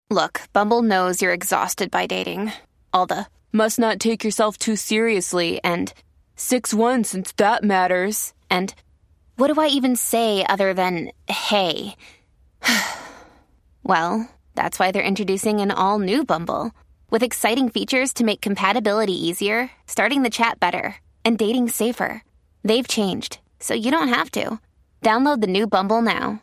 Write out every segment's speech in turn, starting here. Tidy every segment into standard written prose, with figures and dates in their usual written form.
Look, Bumble knows you're exhausted by dating. All the, must not take yourself too seriously, and 6'1" since that matters. And what do I even say other than, hey? Well, that's why they're introducing an all-new Bumble, with exciting features to make compatibility easier, starting the chat better, and dating safer. They've changed, so you don't have to. Download the new Bumble now.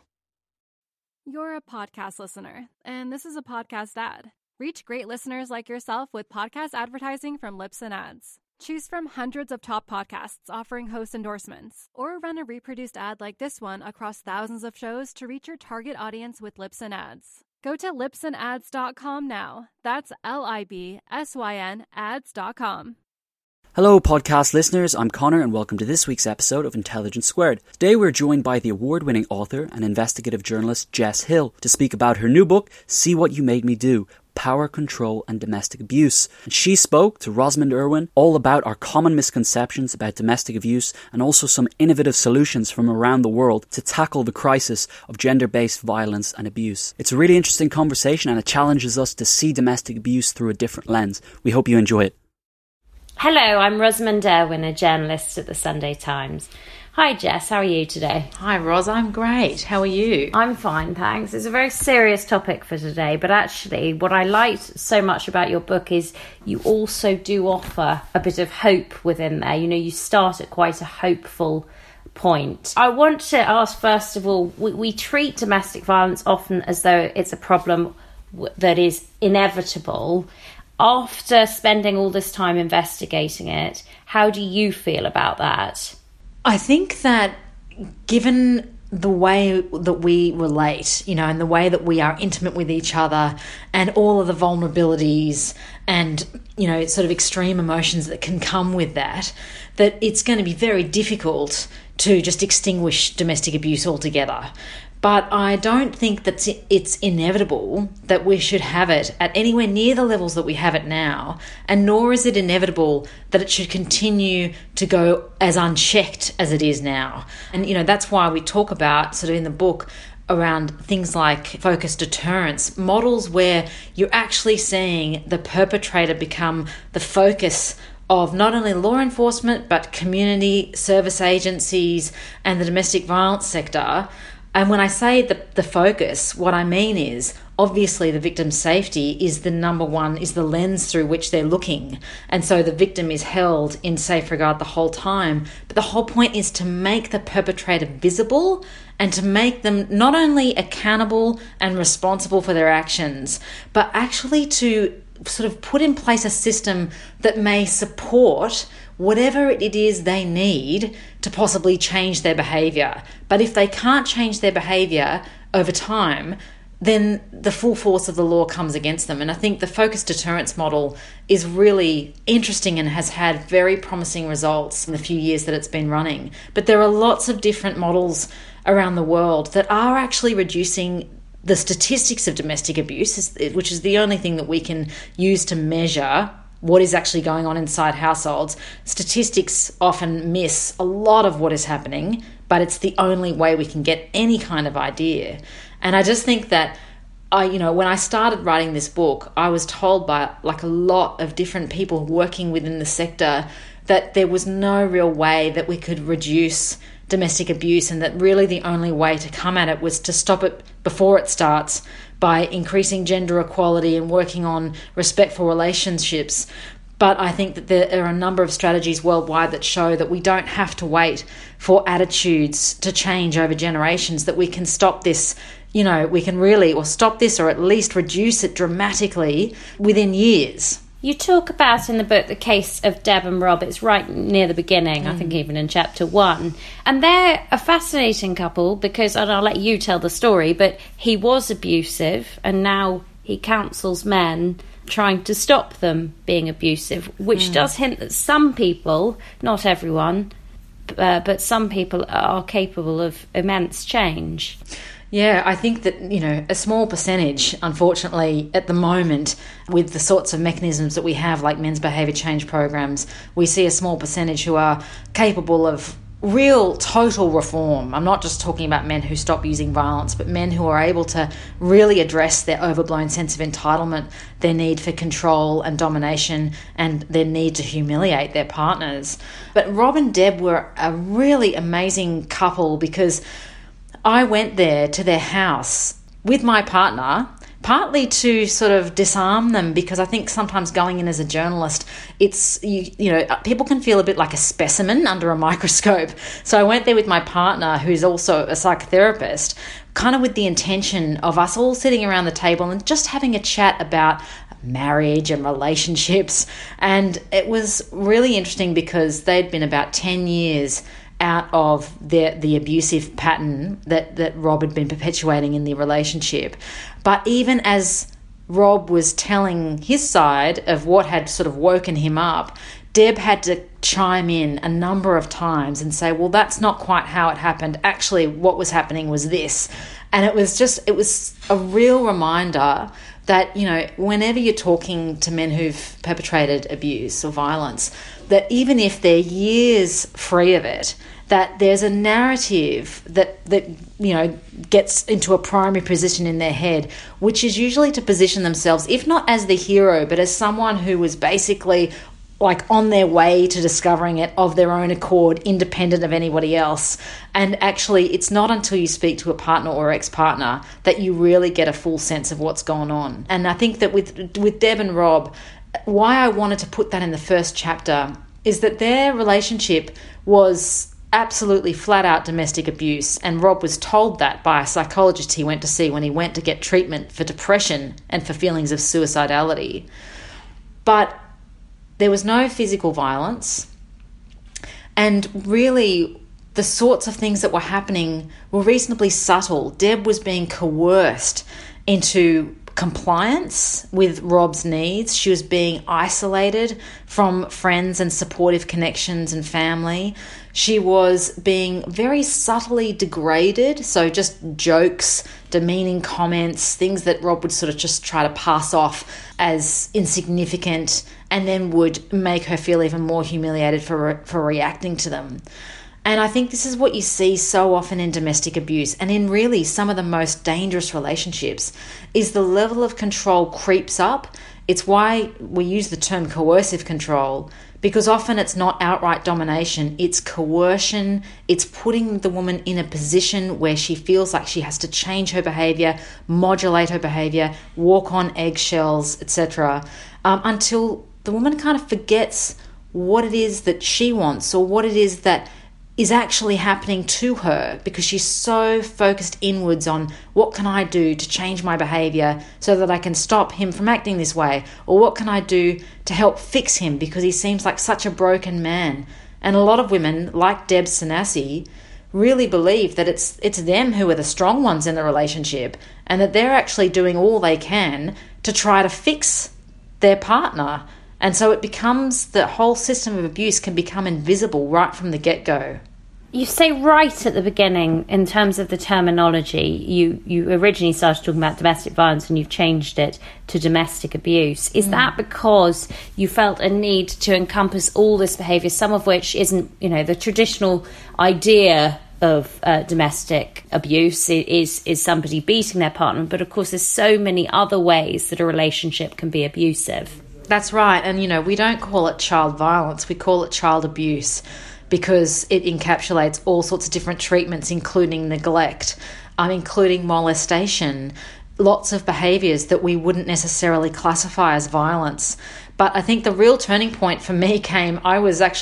You're a podcast listener, and this is a podcast ad. Reach great listeners like yourself with podcast advertising from Libsyn Ads. Choose from hundreds of top podcasts offering host endorsements, or run a reproduced ad like this one across thousands of shows to reach your target audience with Libsyn Ads. Go to libsynads.com now. That's LIBSYN ads.com. Hello, podcast listeners. I'm Connor, and welcome to this week's episode of Intelligence Squared. Today, we're joined by the award-winning author and investigative journalist Jess Hill to speak about her new book, See What You Made Me Do: Power, Control and Domestic Abuse. And she spoke to Rosamund Irwin all about our common misconceptions about domestic abuse and also some innovative solutions from around the world to tackle the crisis of gender-based violence and abuse. It's a really interesting conversation, and it challenges us to see domestic abuse through a different lens. We hope you enjoy it. Hello, I'm Rosamund Irwin, a journalist at the Sunday Times. Hi Jess, how are you today? Hi Ros, I'm great. How are you? I'm fine, thanks. It's a very serious topic for today, but actually what I liked so much about your book is you also do offer a bit of hope within there. You know, you start at quite a hopeful point. I want to ask, first of all, we treat domestic violence often as though it's a problem that is inevitable. After spending all this time investigating it, how do you feel about that? I think that given the way that we relate, you know, and the way that we are intimate with each other and all of the vulnerabilities and, you know, sort of extreme emotions that can come with that, that it's going to be very difficult to just extinguish domestic abuse altogether. But I don't think that it's inevitable that we should have it at anywhere near the levels that we have it now, and nor is it inevitable that it should continue to go as unchecked as it is now. And, you know, that's why we talk about, sort of in the book, around things like focused deterrence, models where you're actually seeing the perpetrator become the focus of not only law enforcement, but community service agencies and the domestic violence sector. And when I say the focus, what I mean is obviously the victim's safety is the number one, is the lens through which they're looking. And so the victim is held in safe regard the whole time. But the whole point is to make the perpetrator visible and to make them not only accountable and responsible for their actions, but actually to sort of put in place a system that may support whatever it is they need to possibly change their behaviour. But if they can't change their behaviour over time, then the full force of the law comes against them. And I think the focused deterrence model is really interesting and has had very promising results in the few years that it's been running. But there are lots of different models around the world that are actually reducing the statistics of domestic abuse, which is the only thing that we can use to measure what is actually going on inside households. Statistics often miss a lot of what is happening, but it's the only way we can get any kind of idea. And I just think that when I started writing this book, I was told by like a lot of different people working within the sector that there was no real way that we could reduce domestic abuse, and that really the only way to come at it was to stop it before it starts by increasing gender equality and working on respectful relationships. But I think that there are a number of strategies worldwide that show that we don't have to wait for attitudes to change over generations, that we can stop this, we can really stop this or at least reduce it dramatically within years. You talk about in the book the case of Deb and Rob. It's right near the beginning, I think even in chapter 1. And they're a fascinating couple because, and I'll let you tell the story, but he was abusive and now he counsels men trying to stop them being abusive, which does hint that some people, not everyone, but some people are capable of immense change. Yeah, I think that, a small percentage, unfortunately, at the moment, with the sorts of mechanisms that we have, like men's behaviour change programs, we see a small percentage who are capable of real total reform. I'm not just talking about men who stop using violence, but men who are able to really address their overblown sense of entitlement, their need for control and domination, and their need to humiliate their partners. But Rob and Deb were a really amazing couple because I went there to their house with my partner, partly to sort of disarm them, because I think sometimes going in as a journalist, it's, you know, people can feel a bit like a specimen under a microscope. So I went there with my partner, who's also a psychotherapist, kind of with the intention of us all sitting around the table and just having a chat about marriage and relationships. And it was really interesting because they'd been about 10 years out of the abusive pattern that Rob had been perpetuating in the relationship. But even as Rob was telling his side of what had sort of woken him up, Deb had to chime in a number of times and say, well, that's not quite how it happened. Actually, what was happening was this. And it was a real reminder that, you know, whenever you're talking to men who've perpetrated abuse or violence, that even if they're years free of it, that there's a narrative that you know gets into a primary position in their head, which is usually to position themselves, if not as the hero, but as someone who was basically like on their way to discovering it of their own accord, independent of anybody else. And actually, it's not until you speak to a partner or ex-partner that you really get a full sense of what's going on. And I think that with Deb and Rob, why I wanted to put that in the first chapter is that their relationship was absolutely flat out domestic abuse, and Rob was told that by a psychologist he went to see when he went to get treatment for depression and for feelings of suicidality. But there was no physical violence, and really the sorts of things that were happening were reasonably subtle. Deb was being coerced into compliance with Rob's needs. She was being isolated from friends and supportive connections and family. She was being very subtly degraded, so just jokes, demeaning comments, things that Rob would sort of just try to pass off as insignificant, and then would make her feel even more humiliated for reacting to them. And I think this is what you see so often in domestic abuse, and in really some of the most dangerous relationships, is the level of control creeps up. It's why we use the term coercive control, because often it's not outright domination, it's coercion. It's putting the woman in a position where she feels like she has to change her behaviour, modulate her behaviour, walk on eggshells, etc., until the woman kind of forgets what it is that she wants, or what it is that is actually happening to her, because she's so focused inwards on what can I do to change my behaviour so that I can stop him from acting this way, or what can I do to help fix him because he seems like such a broken man. And a lot of women, like Deb Sanasi, really believe that it's them who are the strong ones in the relationship, and that they're actually doing all they can to try to fix their partner. And so it becomes, the whole system of abuse can become invisible right from the get-go. You say right at the beginning, in terms of the terminology, you originally started talking about domestic violence and you've changed it to domestic abuse. Is that because you felt a need to encompass all this behaviour, some of which isn't, you know, the traditional idea of domestic abuse is somebody beating their partner, but of course there's so many other ways that a relationship can be abusive. That's right. And, you know, we don't call it child violence, we call it child abuse, because it encapsulates all sorts of different treatments, including neglect, including molestation, lots of behaviours that we wouldn't necessarily classify as violence. But I think the real turning point for me came, I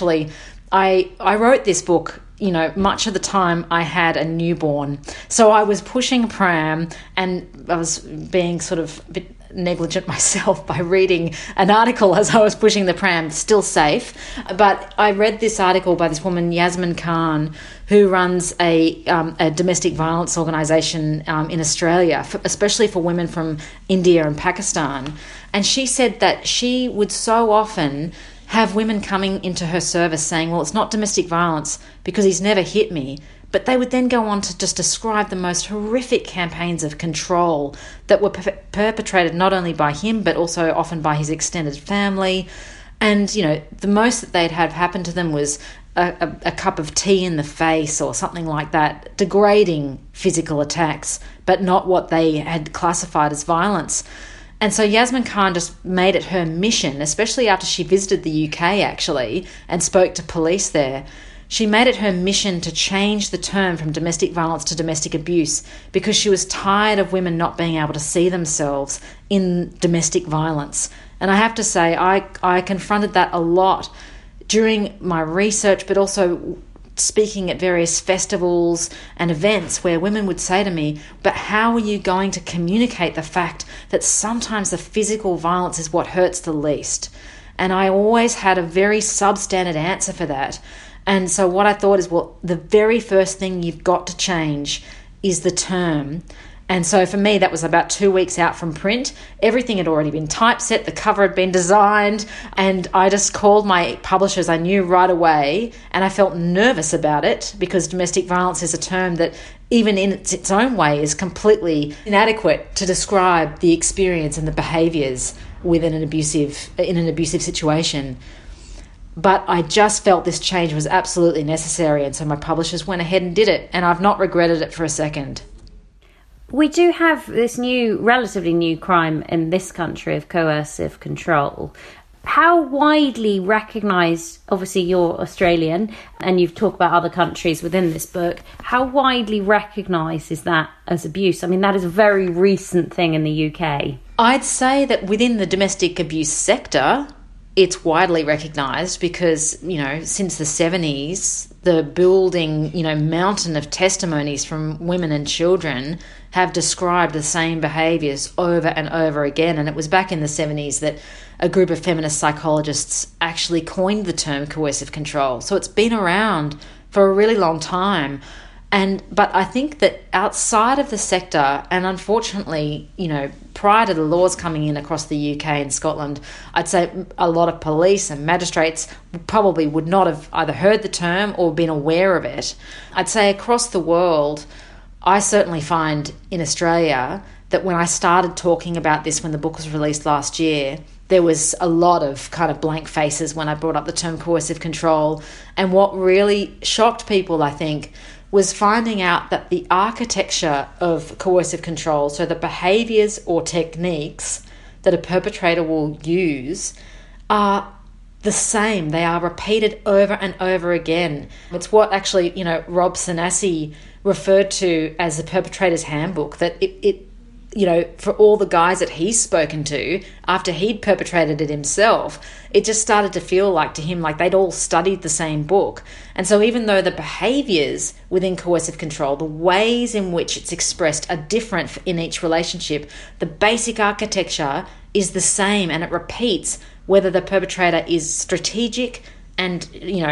wrote this book, you know, much of the time I had a newborn. So I was pushing a pram, and I was being sort of a bit negligent myself by reading an article as I was pushing the pram, still safe. But I read this article by this woman, Yasmin Khan, who runs a domestic violence organisation in Australia, especially for women from India and Pakistan. And she said that she would so often have women coming into her service saying, well, it's not domestic violence because he's never hit me. But they would then go on to just describe the most horrific campaigns of control that were perpetrated not only by him, but also often by his extended family. And, you know, the most that they'd have happen to them was a cup of tea in the face or something like that, degrading physical attacks, but not what they had classified as violence. And so Yasmin Khan just made it her mission, especially after she visited the UK actually and spoke to police there. She made it her mission to change the term from domestic violence to domestic abuse because she was tired of women not being able to see themselves in domestic violence. And I have to say, I confronted that a lot during my research, but also speaking at various festivals and events where women would say to me, but how are you going to communicate the fact that sometimes the physical violence is what hurts the least? And I always had a very substandard answer for that. And so what I thought is, well, the very first thing you've got to change is the term. And so for me, that was about 2 weeks out from print. Everything had already been typeset, the cover had been designed, and I just called my publishers. I knew right away, and I felt nervous about it because domestic violence is a term that even in its own way is completely inadequate to describe the experience and the behaviours within an abusive situation. But I just felt this change was absolutely necessary, and so my publishers went ahead and did it, and I've not regretted it for a second. We do have this relatively new crime in this country of coercive control. How widely recognised, obviously you're Australian and you've talked about other countries within this book, how widely recognised is that as abuse? I mean, that is a very recent thing in the UK. I'd say that within the domestic abuse sector, it's widely recognised because, since the 70s, the building, mountain of testimonies from women and children have described the same behaviours over and over again. And it was back in the 70s that a group of feminist psychologists actually coined the term coercive control. So it's been around for a really long time. But I think that outside of the sector, and unfortunately, prior to the laws coming in across the UK and Scotland, I'd say a lot of police and magistrates probably would not have either heard the term or been aware of it. I'd say across the world, I certainly find in Australia that when I started talking about this when the book was released last year, there was a lot of kind of blank faces when I brought up the term coercive control. And what really shocked people, I think, was finding out that the architecture of coercive control, so the behaviours or techniques that a perpetrator will use, are the same. They are repeated over and over again. It's what actually, Rob Sanasi referred to as the perpetrator's handbook, that it for all the guys that he's spoken to, after he'd perpetrated it himself, it just started to feel like to him like they'd all studied the same book. And so even though the behaviours within coercive control, the ways in which it's expressed are different in each relationship, the basic architecture is the same, and it repeats whether the perpetrator is strategic and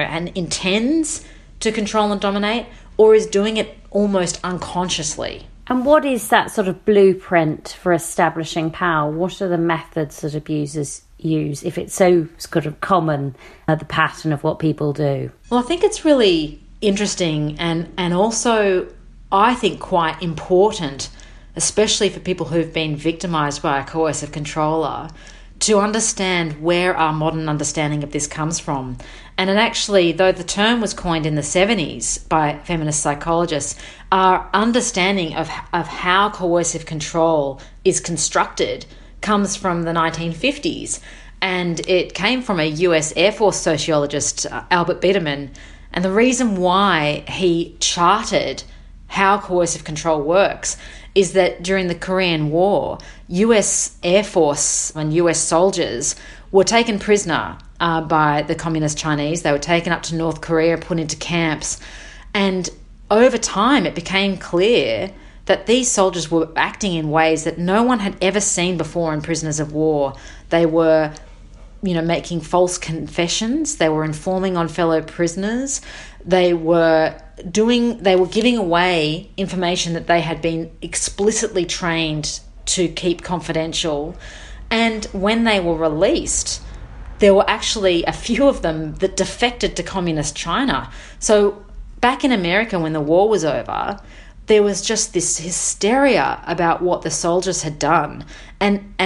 intends to control and dominate, or is doing it almost unconsciously. And what is that sort of blueprint for establishing power? What are the methods that abusers use if it's so sort of common, the pattern of what people do? Well, I think it's really interesting and also I think quite important, especially for people who've been victimised by a coercive controller, to understand where our modern understanding of this comes from. And actually, though the term was coined in the 70s by feminist psychologists, our understanding of how coercive control is constructed comes from the 1950s. And it came from a US Air Force sociologist, Albert Biederman. And the reason why he charted how coercive control works is that during the Korean War, US Air Force and US soldiers were taken prisoner by the communist Chinese. They were taken up to North Korea, put into camps. And over time, it became clear that these soldiers were acting in ways that no one had ever seen before in prisoners of war. They were, making false confessions. They were informing on fellow prisoners. They were giving away information that they had been explicitly trained to keep confidential. And when they were released, there were actually a few of them that defected to communist China. So back in America, when the war was over, there was just this hysteria about what the soldiers had done. And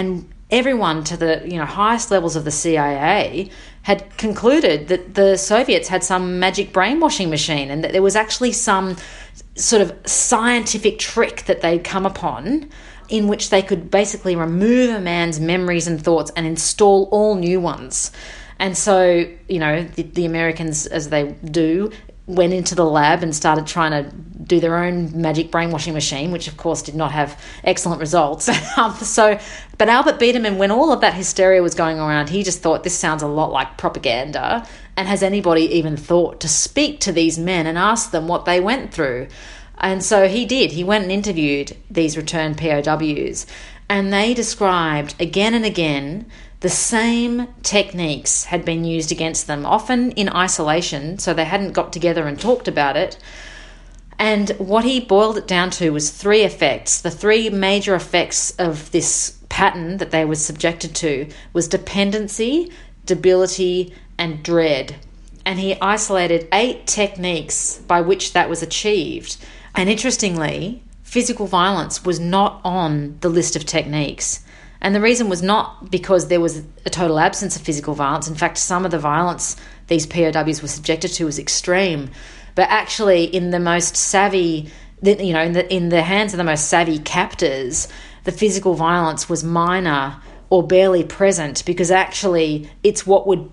everyone to the highest levels of the CIA had concluded that the Soviets had some magic brainwashing machine, and that there was actually some sort of scientific trick that they'd come upon in which they could basically remove a man's memories and thoughts and install all new ones. And so, the Americans, as they do, went into the lab and started trying to do their own magic brainwashing machine, which of course did not have excellent results. But Albert Biederman, when all of that hysteria was going around, he just thought, this sounds a lot like propaganda. And has anybody even thought to speak to these men and ask them what they went through? And so he did. He went and interviewed these returned POWs, and they described again and again the same techniques had been used against them, often in isolation, so they hadn't got together and talked about it. And what he boiled it down to was 3 effects. The 3 major effects of this pattern that they were subjected to was dependency, debility, and dread. And he isolated 8 techniques by which that was achieved. And interestingly, physical violence was not on the list of techniques. And the reason was not because there was a total absence of physical violence. In fact, some of the violence these POWs were subjected to was extreme. But actually, in the most savvy, in the hands of the most savvy captors, the physical violence was minor or barely present, because actually it's what would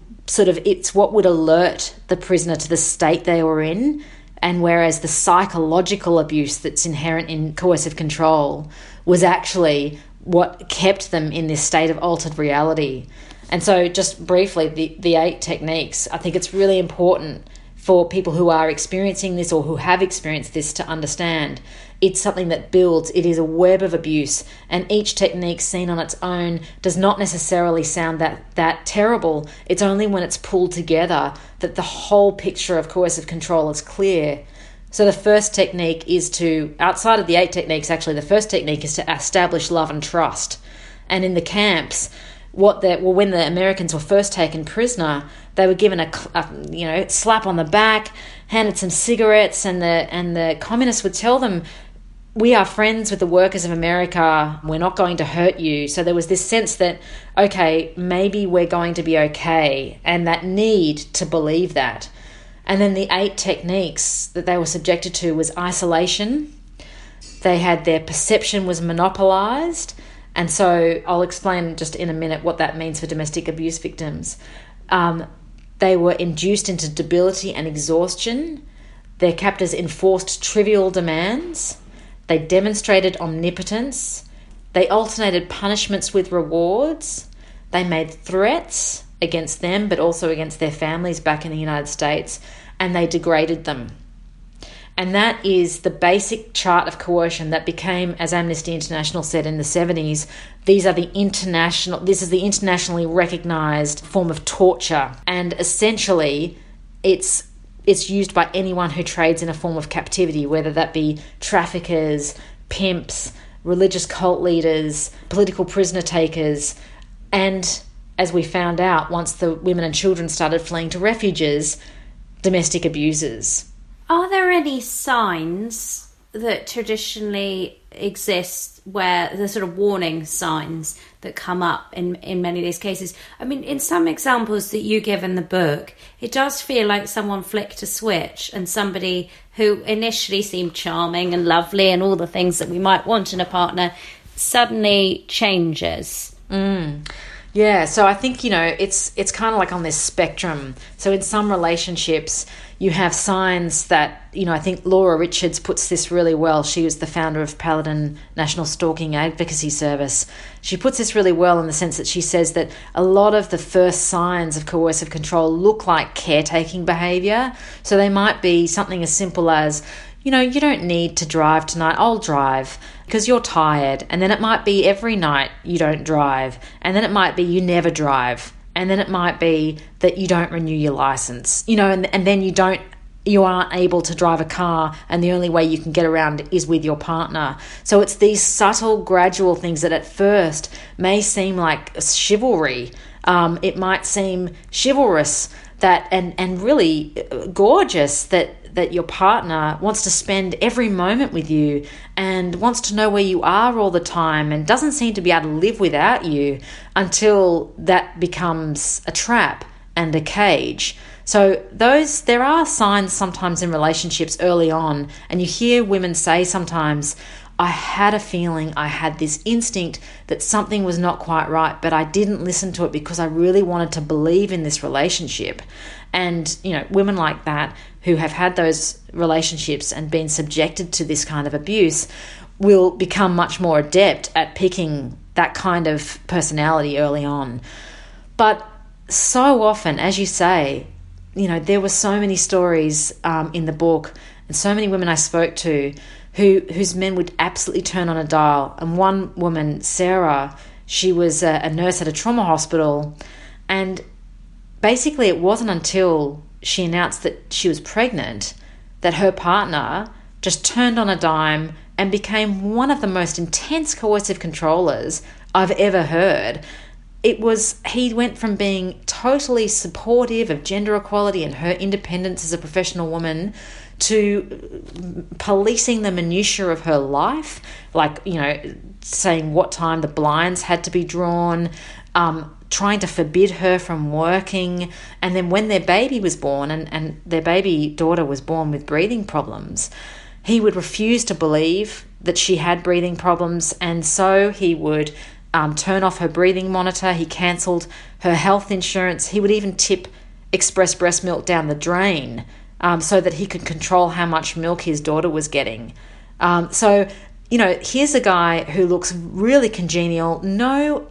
alert the prisoner to the state they were in. And whereas the psychological abuse that's inherent in coercive control was actually what kept them in this state of altered reality. And so just briefly, the 8 techniques, I think it's really important for people who are experiencing this or who have experienced this to understand it's something that builds. It is a web of abuse, and each technique seen on its own does not necessarily sound that terrible. It's only when it's pulled together that the whole picture of coercive control is clear. So the first technique is to, outside of the 8 techniques, actually, the first technique is to establish love and trust. And in the camps, when the Americans were first taken prisoner, they were given a slap on the back, handed some cigarettes, and the communists would tell them, we are friends with the workers of America, we're not going to hurt you. So there was this sense that, okay, maybe we're going to be okay, and that need to believe that. And then the 8 techniques that they were subjected to was isolation. They had their perception was monopolized. And so I'll explain just in a minute what that means for domestic abuse victims. They were induced into debility and exhaustion. Their captors enforced trivial demands. They demonstrated omnipotence. They alternated punishments with rewards. They made threats against them, but also against their families back in the United States, and they degraded them. And that is the basic chart of coercion that became, as Amnesty International said in the 70s, this is the internationally recognized form of torture. And essentially, it's used by anyone who trades in a form of captivity, whether that be traffickers, pimps, religious cult leaders, political prisoner takers, and, as we found out, once the women and children started fleeing to refuges, domestic abusers. Are there any signs that traditionally exist where the sort of warning signs that come up in many of these cases? I mean, in some examples that you give in the book, it does feel like someone flicked a switch and somebody who initially seemed charming and lovely and all the things that we might want in a partner suddenly changes. Yeah, so I think, it's kind of like on this spectrum. So in some relationships, you have signs that, I think Laura Richards puts this really well. She was the founder of Paladin National Stalking Advocacy Service. She puts this really well in the sense that she says that a lot of the first signs of coercive control look like caretaking behaviour. So they might be something as simple as, you don't need to drive tonight, I'll drive because you're tired. And then it might be every night you don't drive. And then it might be you never drive. And then it might be that you don't renew your license, and then you aren't able to drive a car, and the only way you can get around is with your partner. So it's these subtle, gradual things that at first may seem like chivalry. It might seem chivalrous and really gorgeous that that your partner wants to spend every moment with you and wants to know where you are all the time and doesn't seem to be able to live without you until that becomes a trap and a cage. So there are signs sometimes in relationships early on, and you hear women say sometimes, I had a feeling, I had this instinct that something was not quite right, but I didn't listen to it because I really wanted to believe in this relationship. And, women like that who have had those relationships and been subjected to this kind of abuse will become much more adept at picking that kind of personality early on. But so often, as you say, there were so many stories in the book and so many women I spoke to whose men would absolutely turn on a dial. And one woman, Sarah, she was a nurse at a trauma hospital, and basically it wasn't until she announced that she was pregnant that her partner just turned on a dime and became one of the most intense coercive controllers I've ever heard. He went from being totally supportive of gender equality and her independence as a professional woman to policing the minutiae of her life, like, saying what time the blinds had to be drawn, trying to forbid her from working. And then when their baby was born, and their baby daughter was born with breathing problems, he would refuse to believe that she had breathing problems, and so he would turn off her breathing monitor. He cancelled her health insurance. He would even tip express breast milk down the drain so that he could control how much milk his daughter was getting. So here's a guy who looks really congenial. No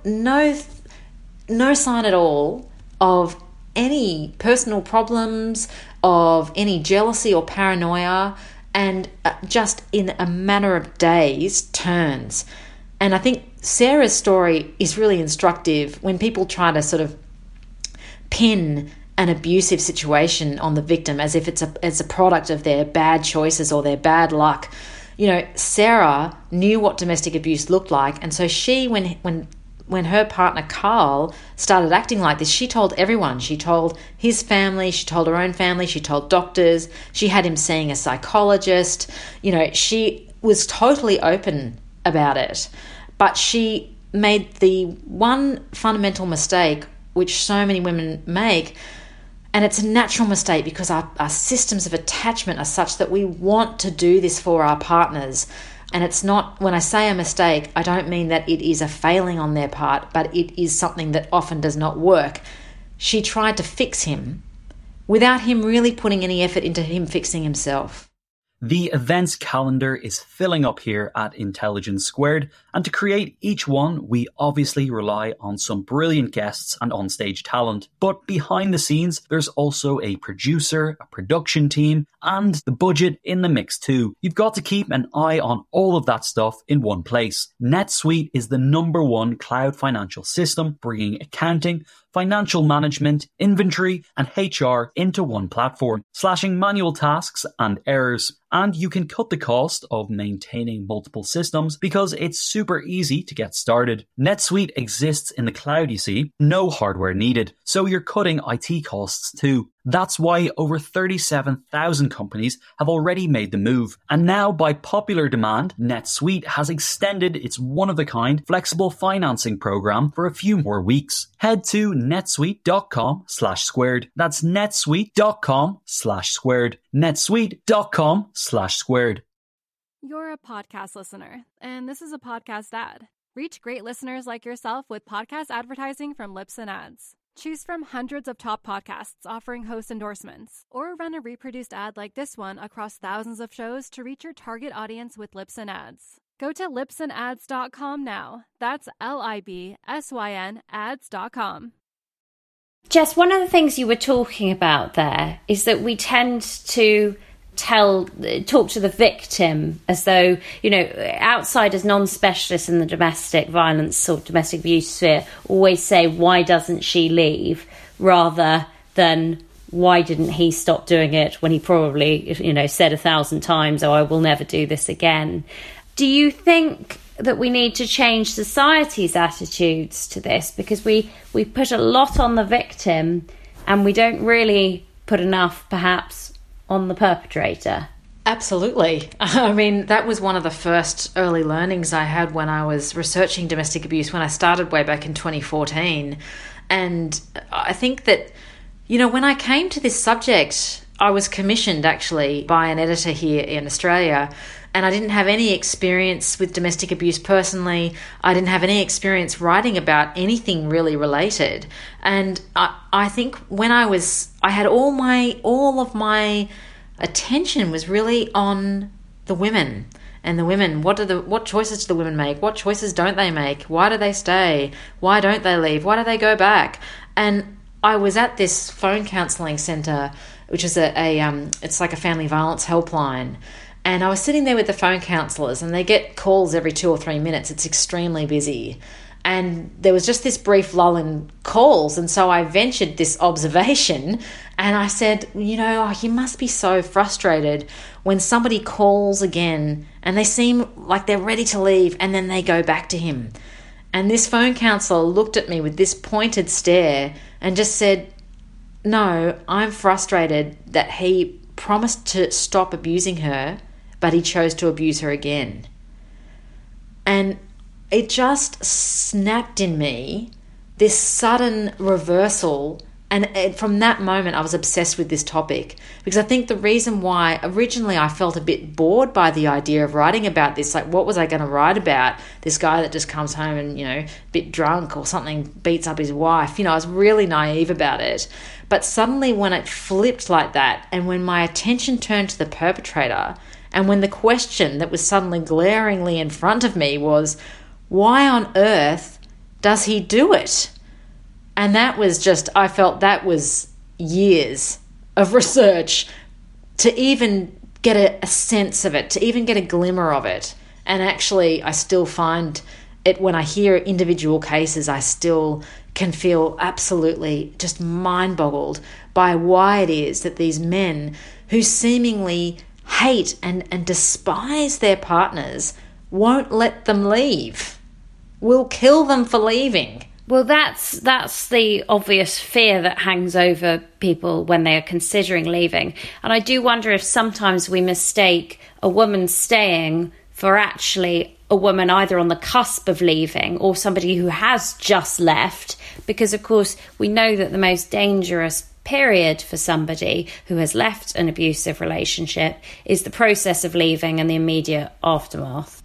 sign at all of any personal problems, of any jealousy or paranoia, and just in a matter of days turns. And I think Sarah's story is really instructive when people try to sort of pin an abusive situation on the victim as if it's a product of their bad choices or their bad luck. Sarah knew what domestic abuse looked like, and so she, when her partner Carl started acting like this, she told everyone. She told his family, she told her own family, she told doctors, she had him seeing a psychologist. She was totally open about it. But she made the one fundamental mistake which so many women make, and it's a natural mistake because our systems of attachment are such that we want to do this for our partners. And it's not, when I say a mistake, I don't mean that it is a failing on their part, but it is something that often does not work. She tried to fix him without him really putting any effort into him fixing himself. The events calendar is filling up here at Intelligence Squared, and to create each one, we obviously rely on some brilliant guests and onstage talent. But behind the scenes, there's also a producer, a production team, and the budget in the mix too. You've got to keep an eye on all of that stuff in one place. NetSuite is the #1 cloud financial system, bringing accounting, financial management, inventory, and HR into one platform, slashing manual tasks and errors. And you can cut the cost of maintaining multiple systems because it's super easy to get started. NetSuite exists in the cloud, you see, no hardware needed, so you're cutting IT costs too. That's why over 37,000 companies have already made the move. And now, by popular demand, NetSuite has extended its one-of-a-kind flexible financing program for a few more weeks. Head to netsuite.com/squared. That's netsuite.com/squared. netsuite.com/squared. You're a podcast listener, and this is a podcast ad. Reach great listeners like yourself with podcast advertising from Libsyn Ads. Choose from hundreds of top podcasts offering host endorsements, or run a reproduced ad like this one across thousands of shows to reach your target audience with Libsyn Ads. Go to libsynads.com now. That's LIBSYN ads.com. Jess, one of the things you were talking about there is that we tend to talk to the victim as though, outsiders, non-specialists in the domestic violence or domestic abuse sphere always say, why doesn't she leave, rather than why didn't he stop doing it when he probably, said 1,000 times, oh, I will never do this again. Do you think that we need to change society's attitudes to this? Because we put a lot on the victim and we don't really put enough, perhaps, on the perpetrator. Absolutely. I mean, that was one of the first early learnings I had when I was researching domestic abuse when I started way back in 2014. And I think that, you know, when I came to this subject, I was commissioned actually by an editor here in Australia, and I didn't have any experience with domestic abuse personally. I didn't have any experience writing about anything really related. And I think when I had all of my attention was really on the women. And the women, what choices do the women make? What choices don't they make? Why do they stay? Why don't they leave? Why do they go back? And I was at this phone counselling centre, which is it's like a family violence helpline. And I was sitting there with the phone counsellors, and they get calls every 2 or 3 minutes. It's extremely busy. And there was just this brief lull in calls. And so I ventured this observation, and I said, you know, you must be so frustrated when somebody calls again and they seem like they're ready to leave and then they go back to him. And this phone counsellor looked at me with this pointed stare and just said, no, I'm frustrated that he promised to stop abusing her, but he chose to abuse her again. And it just snapped in me, this sudden reversal. And from that moment, I was obsessed with this topic, because I think the reason why originally I felt a bit bored by the idea of writing about this, like what was I going to write about? This guy that just comes home and, you know, a bit drunk or something, beats up his wife. You know, I was really naive about it. But suddenly when it flipped like that, and when my attention turned to the perpetrator, and when the question that was suddenly glaringly in front of me was, why on earth does he do it? And that was just, I felt that was years of research to even get a sense of it, to even get a glimmer of it. And actually, I still find it when I hear individual cases, I still can feel absolutely just mind-boggled by why it is that these men who seemingly hate and despise their partners won't let them leave, will kill them for leaving. Well, that's the obvious fear that hangs over people when they are considering leaving. And I do wonder if sometimes we mistake a woman staying for actually a woman either on the cusp of leaving or somebody who has just left, because, of course, we know that the most dangerous period for somebody who has left an abusive relationship is the process of leaving and the immediate aftermath.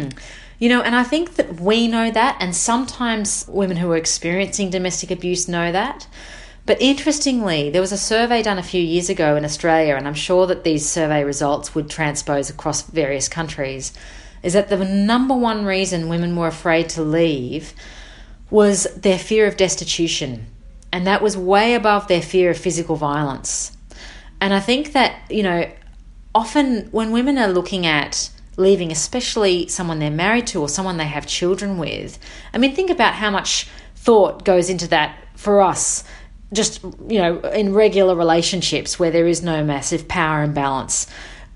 You know, and I think that we know that, and sometimes women who are experiencing domestic abuse know that. But interestingly, there was a survey done a few years ago in Australia, and I'm sure that these survey results would transpose across various countries, is that the number one reason women were afraid to leave was their fear of destitution. And that was way above their fear of physical violence. And I think that, you know, often when women are looking at leaving, especially someone they're married to or someone they have children with, I mean, think about how much thought goes into that for us, just, you know, in regular relationships where there is no massive power imbalance.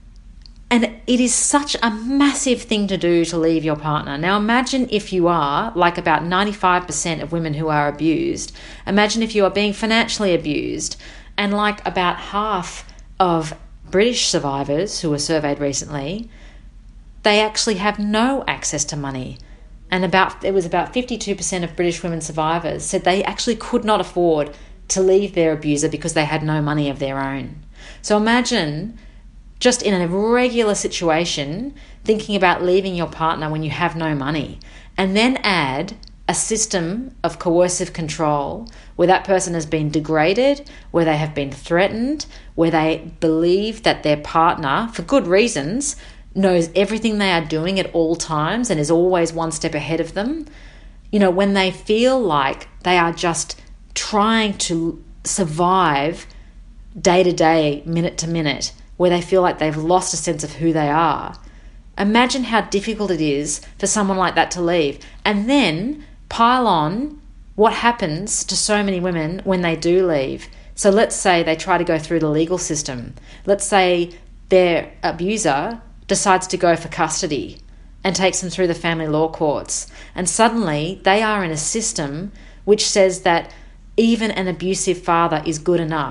And it is such a massive thing to do to leave your partner. Now imagine if you are, like about 95% of women who are abused, imagine if you are being financially abused, and like about half of British survivors who were surveyed recently, they actually have no access to money. And it was about 52% of British women survivors said they actually could not afford to leave their abuser because they had no money of their own. So imagine just in a regular situation, thinking about leaving your partner when you have no money, and then add a system of coercive control where that person has been degraded, where they have been threatened, where they believe that their partner, for good reasons, knows everything they are doing at all times and is always one step ahead of them. You know, when they feel like they are just trying to survive day to day, minute to minute, where they feel like they've lost a sense of who they are. Imagine how difficult it is for someone like that to leave. And then pile on what happens to so many women when they do leave. So let's say they try to go through the legal system. Let's say their abuser decides to go for custody and takes them through the family law courts. And suddenly they are in a system which says that even an abusive father is good enough.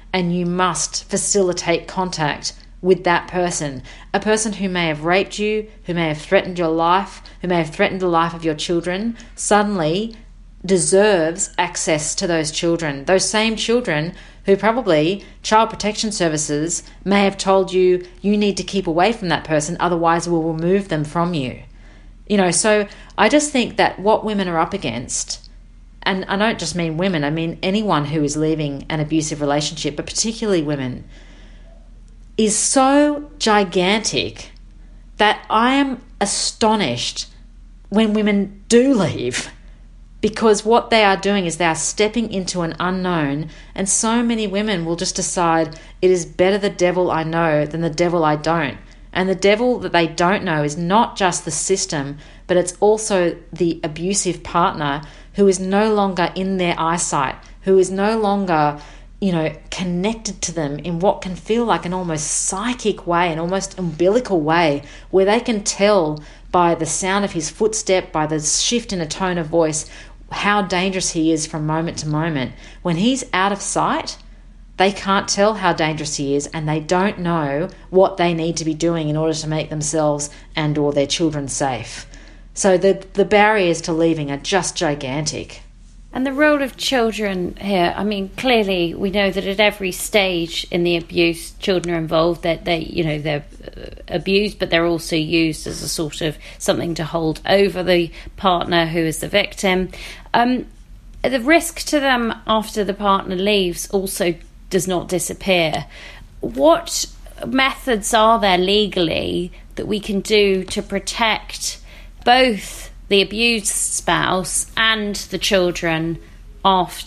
and you must facilitate contact with that person. A person who may have raped you, who may have threatened your life, who may have threatened the life of your children, suddenly deserves access to those children. Those same children who probably Child Protection Services may have told you, you need to keep away from that person, otherwise we'll remove them from you. So I just think that what women are up against, and I don't just mean women, I mean anyone who is leaving an abusive relationship, but particularly women, is so gigantic that I am astonished when women do leave, because what they are doing is they are stepping into an unknown, and so many women will just decide it is better the devil I know than the devil I don't. And the devil that they don't know is not just the system, but it's also the abusive partner who is no longer in their eyesight, who is no longer, connected to them in what can feel like an almost psychic way, an almost umbilical way, where they can tell by the sound of his footstep, by the shift in a tone of voice, how dangerous he is from moment to moment. When he's out of sight, they can't tell how dangerous he is, and they don't know what they need to be doing in order to make themselves and or their children safe. So the barriers to leaving are just gigantic. And the role of children here, clearly we know that at every stage in the abuse, children are involved, that they're abused, but they're also used as a sort of something to hold over the partner who is the victim. The risk to them after the partner leaves also does not disappear. What methods are there legally that we can do to protect both the abused spouse and the children if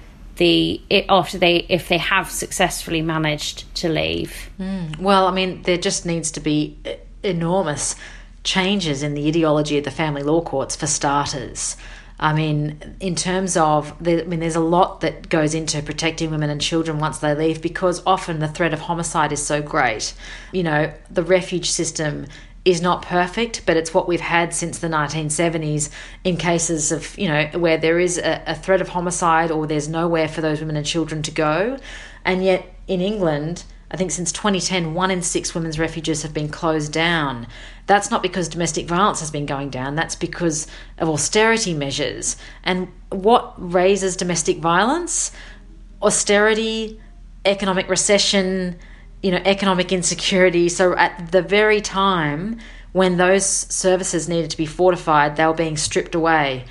they have successfully managed to leave? Well, there just needs to be enormous changes in the ideology of the family law courts, for starters. In terms of, there's a lot that goes into protecting women and children once they leave, because often the threat of homicide is so great. The refuge system is not perfect, but it's what we've had since the 1970s in cases of, where there is a threat of homicide or there's nowhere for those women and children to go. And yet in England, I think since 2010, 1 in 6 women's refuges have been closed down. That's not because domestic violence has been going down. That's because of austerity measures. And what raises domestic violence? Austerity, economic recession, economic insecurity. So at the very time when those services needed to be fortified, they were being stripped away.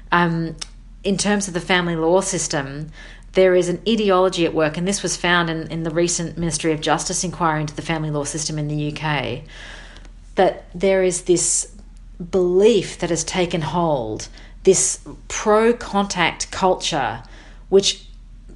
In terms of the family law system, there is an ideology at work, and this was found in the recent Ministry of Justice inquiry into the family law system in the UK, that there is this belief that has taken hold, this pro-contact culture, which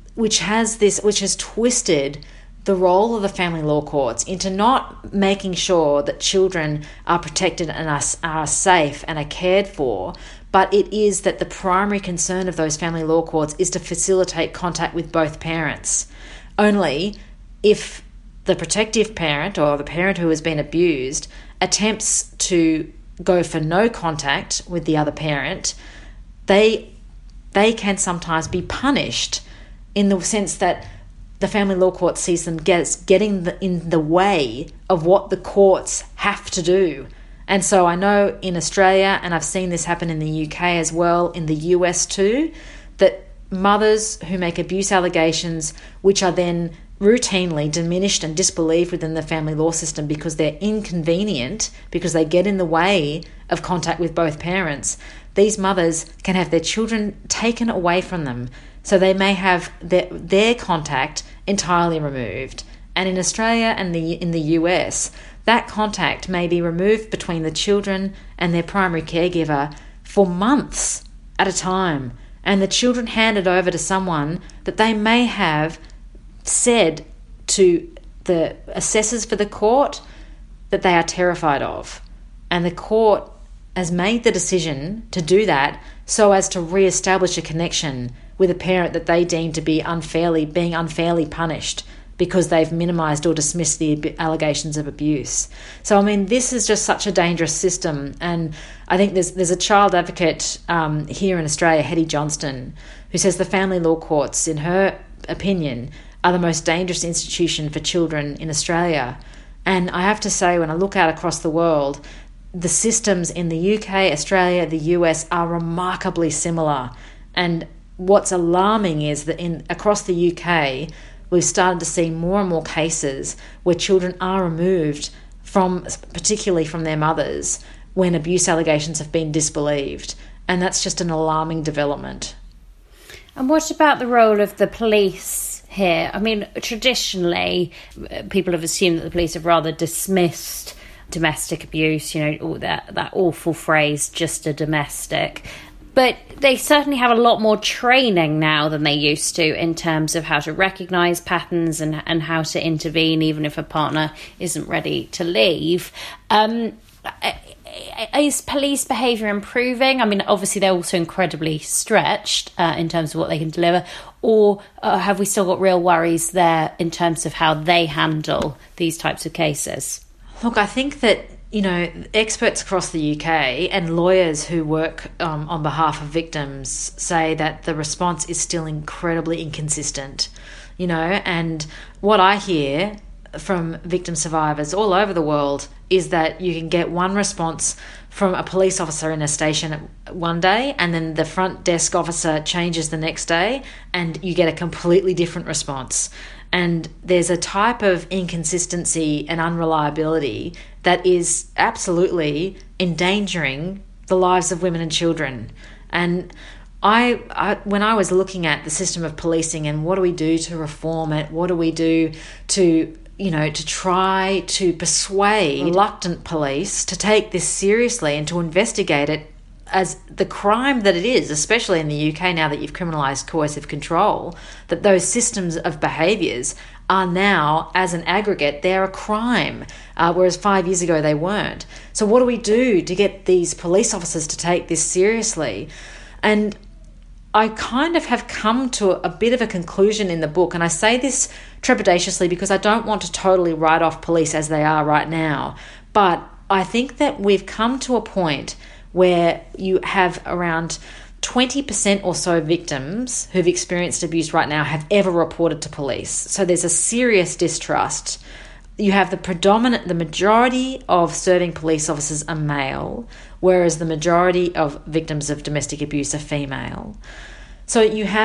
has twisted the role of the family law courts into not making sure that children are protected and are safe and are cared for, but it is that the primary concern of those family law courts is to facilitate contact with both parents. Only if the protective parent or the parent who has been abused attempts to go for no contact with the other parent, they can sometimes be punished, in the sense that the family law court sees them getting in the way of what the courts have to do. And so I know in Australia, and I've seen this happen in the UK as well, in the US too, that mothers who make abuse allegations, which are then routinely diminished and disbelieved within the family law system because they're inconvenient, because they get in the way of contact with both parents, these mothers can have their children taken away from them. So they may have their contact entirely removed. And in Australia and in the US, that contact may be removed between the children and their primary caregiver for months at a time, and the children handed over to someone that they may have said to the assessors for the court that they are terrified of. And the court has made the decision to do that so as to re-establish a connection with a parent that they deem to be being unfairly punished because they've minimised or dismissed the allegations of abuse. So, this is just such a dangerous system. And I think there's a child advocate here in Australia, Hetty Johnston, who says the family law courts, in her opinion, are the most dangerous institution for children in Australia. And I have to say, when I look out across the world, the systems in the UK, Australia, the US are remarkably similar. And what's alarming is that across the UK, we've started to see more and more cases where children are removed particularly from their mothers, when abuse allegations have been disbelieved. And that's just an alarming development. And what about the role of the police here? I mean, traditionally, people have assumed that the police have rather dismissed domestic abuse, that awful phrase, just a domestic. But they certainly have a lot more training now than they used to in terms of how to recognise patterns and how to intervene, even if a partner isn't ready to leave. Is police behaviour improving? I mean, obviously they're also incredibly stretched in terms of what they can deliver. Or have we still got real worries there in terms of how they handle these types of cases? Look, I think that experts across the UK and lawyers who work on behalf of victims say that the response is still incredibly inconsistent, and what I hear from victim survivors all over the world is that you can get one response from a police officer in a station one day, and then the front desk officer changes the next day, and you get a completely different response. And there's a type of inconsistency and unreliability that is absolutely endangering the lives of women and children. And I when I was looking at the system of policing and what do we do to reform it, what do we do to try to persuade reluctant police to take this seriously and to investigate it as the crime that it is, especially in the UK now that you've criminalised coercive control, that those systems of behaviours are now, as an aggregate, they're a crime, whereas 5 years ago they weren't. So what do we do to get these police officers to take this seriously? And I kind of have come to a bit of a conclusion in the book, and I say this trepidatiously because I don't want to totally write off police as they are right now, but I think that we've come to a point where you have around 20% or so victims who've experienced abuse right now have ever reported to police. So there's a serious distrust. You have the majority of serving police officers are male, whereas the majority of victims of domestic abuse are female. So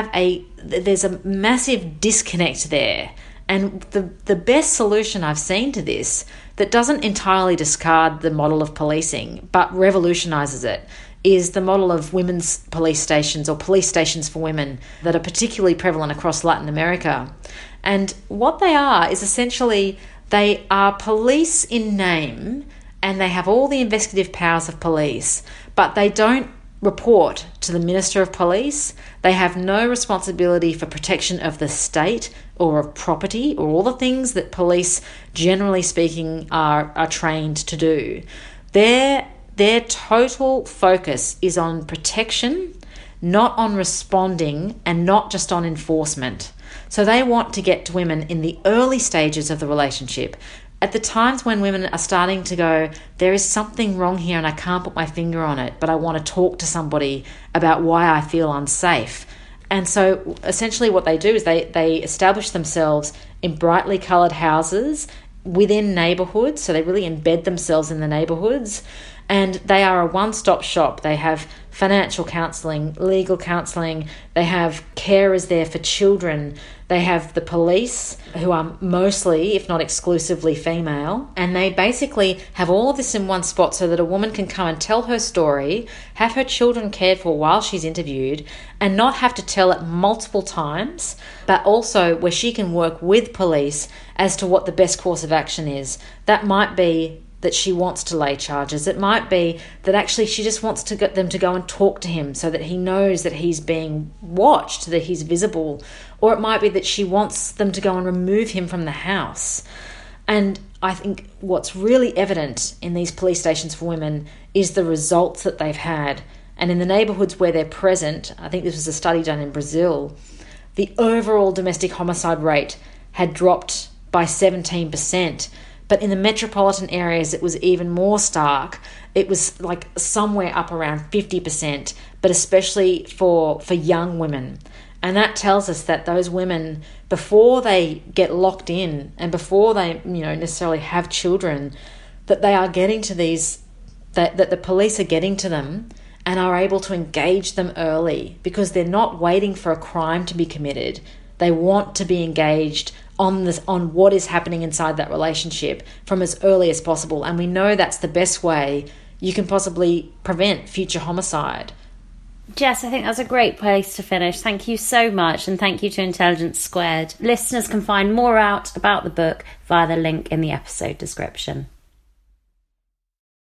there's a massive disconnect there. And the best solution I've seen to this, that doesn't entirely discard the model of policing, but revolutionises it, is the model of women's police stations or police stations for women that are particularly prevalent across Latin America. And what they are is essentially they are police in name, and they have all the investigative powers of police, but they don't report to the Minister of Police. They have no responsibility for protection of the state or of property or all the things that police, generally speaking, are trained to do. Their total focus is on protection, not on responding, and not just on enforcement. So they want to get to women in the early stages of the relationship, at the times when women are starting to go, there is something wrong here and I can't put my finger on it, but I want to talk to somebody about why I feel unsafe. And so essentially what they do is they establish themselves in brightly coloured houses within neighbourhoods, so they really embed themselves in the neighbourhoods, and they are a one-stop shop. They have financial counselling, legal counselling, they have carers there for children, they have the police, who are mostly, if not exclusively, female, and they basically have all of this in one spot so that a woman can come and tell her story, have her children cared for while she's interviewed, and not have to tell it multiple times, but also where she can work with police as to what the best course of action is. That might be that she wants to lay charges. It might be that actually she just wants to get them to go and talk to him so that he knows that he's being watched, that he's visible. Or it might be that she wants them to go and remove him from the house. And I think what's really evident in these police stations for women is the results that they've had. And in the neighbourhoods where they're present, I think this was a study done in Brazil, the overall domestic homicide rate had dropped by 17%. But in the metropolitan areas, it was even more stark. It was somewhere up around 50%, but especially for young women. And that tells us that those women, before they get locked in and before they, necessarily have children, that they are getting to these, that the police are getting to them and are able to engage them early, because they're not waiting for a crime to be committed. They want to be engaged on what is happening inside that relationship from as early as possible. And we know that's the best way you can possibly prevent future homicide. Jess, I think that's a great place to finish. Thank you so much, and thank you to Intelligence Squared. Listeners can find more out about the book via the link in the episode description.